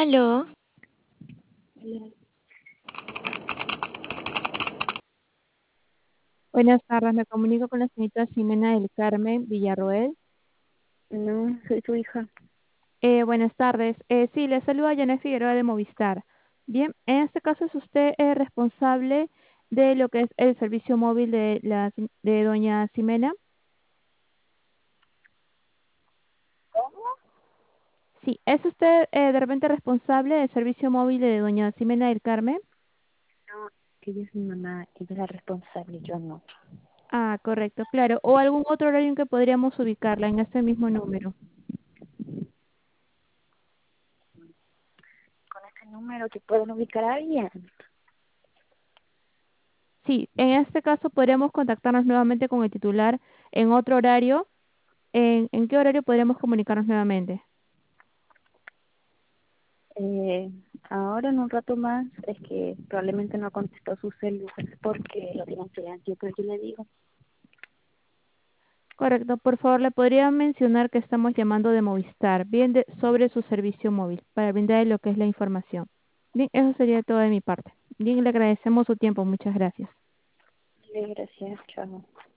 Aló, Buenas tardes, me comunico con la señorita Ximena del Carmen Villarroel. no, soy su hija. Buenas tardes, sí, le saluda Janet Figueroa de Movistar. Bien, en este caso es usted responsable de lo que es el servicio móvil de doña Ximena. Sí, ¿es usted de repente responsable del servicio móvil de doña Ximena del Carmen? No, que ella es mi mamá, ella es la responsable, yo no. Ah, correcto, claro. ¿O algún otro horario en que podríamos ubicarla en este mismo número? Con este número que pueden ubicar a alguien. Sí, en este caso podríamos contactarnos nuevamente con el titular en otro horario. ¿En qué horario podríamos comunicarnos nuevamente? Eh, Ahora en un rato más es que probablemente no contestó su celular porque lo tiene en silencio, pero yo le digo, Correcto, por favor, le podría mencionar que estamos llamando de Movistar, bien sobre su servicio móvil, para brindarle lo que es la información. Bien, eso sería todo de mi parte. Bien, le agradecemos su tiempo, muchas gracias. gracias, chao.